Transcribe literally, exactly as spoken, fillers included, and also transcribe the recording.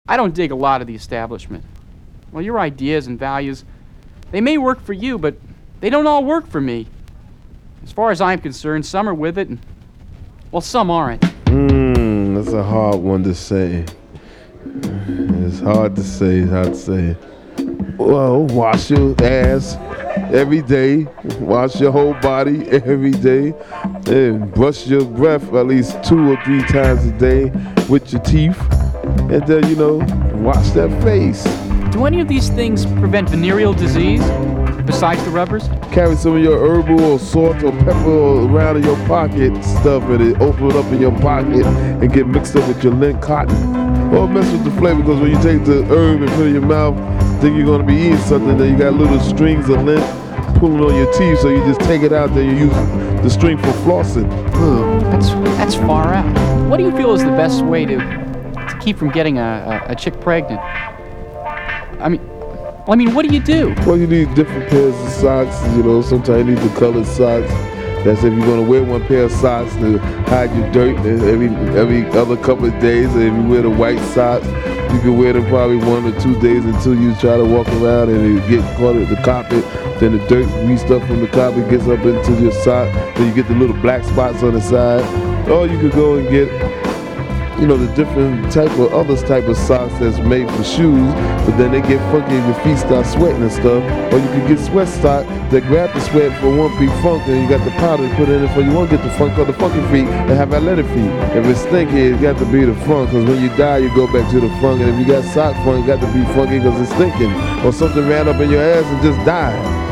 I don't dig a lot of the establishment. Well, your ideas and values, they may work for you, but they don't all work for me. As far as I'm concerned, some are with it, and, well, some aren't. Mmm, that's a hard one to say. It's hard to say, it's hard to say. Well, wash your ass every day. Wash your whole body every day. And brush your breath at least two or three times a day with your teeth. And then, you know, wash that face. Do any of these things prevent venereal disease, besides the rubbers? Carry some of your herbal or salt or pepper around in your pocket, stuff it, and open it up in your pocket and get mixed up with your lint cotton. Or mess with the flavor, because when you take the herb and put it in your mouth, think you're going to be eating something, then you got little strings of lint pulling on your teeth, so you just take it out there, you use the string for flossing. Ugh, that's, that's far out. What do you feel is the best way to, to keep from getting a, a, a chick pregnant? I mean, I mean, what do you do? Well, you need different pairs of socks, you know, sometimes you need the colored socks. That's if you're gonna wear one pair of socks to hide your dirt every every other couple of days. And if you wear the white socks, you can wear them probably one or two days until you try to walk around and you get caught at the carpet. Then the dirt, grease stuff from the carpet gets up into your sock. Then you get the little black spots on the side. Or you could go and get, you know, the different type of other type of socks that's made for shoes, but then they get funky if your feet start sweating and stuff. Or you can get sweat sock that grab the sweat for one big funk, and you got the powder to put in it for you won't get the funk or the funky feet and have athletic feet. If it's stinky, it got to be the funk, because when you die, you go back to the funk. And if you got sock funk, it got to be funky because it's stinking. Or something ran up in your ass and just died.